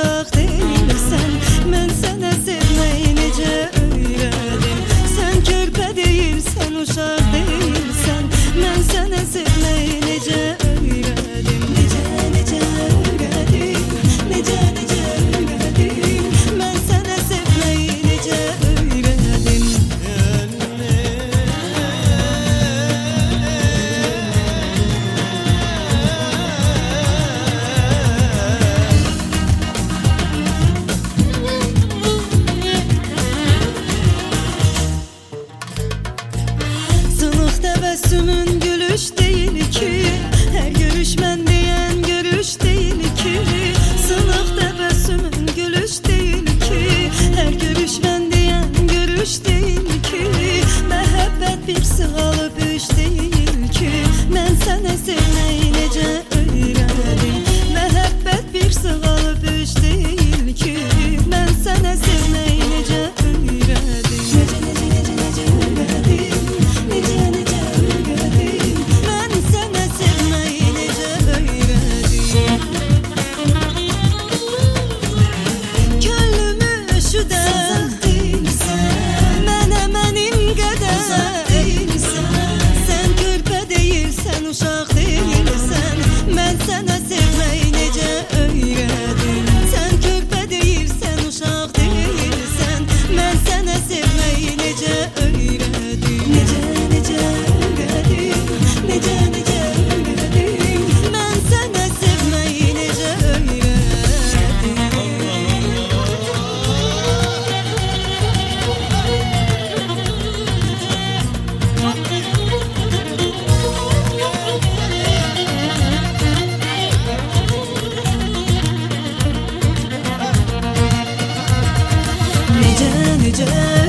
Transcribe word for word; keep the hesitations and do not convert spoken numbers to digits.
uşaq deyilsən. Mən sənə sevməyi necə öyrədim. Sən körpə deyilsən, uşaq deyilsən. Mən sənə sevməyi necə öyrədim. Necə, necə öyrədim. Necə, necə öyrədim. Mən sənə sevməyi necə öyrədim. Sınıq təbəssümün gülüş deyil ki, hər görüş mən deyən görüş deyil ki. Sınıq təbəssümün gülüş deyil ki, hər görüş mən deyən görüş deyil ki. Məhəbbət bir sığalı büş deyil ki. Mən sənə sevməyi necə öyrədim. Məhəbbət bir sığalı büş deyil ki. Mən sənə sevməyi necə öyrədim. Necə, necə, necə, necə öyrədim. Necə, necə öyrədim. Mən sənə sevməyi necə öyrədim. Könlümü üşüdən uzaq deyilsən. Mənə mənim qədər uzaq deyilsən. Sən körpə deyilsən, uşaq deyilsən. Mən sənə sevməyi necə öyrədim. Sən körpə deyilsən, uşaq deyilsən. Mən sənə sevməyi necə öyrədim. Necə, necə öyrədim. Necə, necə öyrədim. Mən sənə sevməyi necə öyrədim. Necə, necə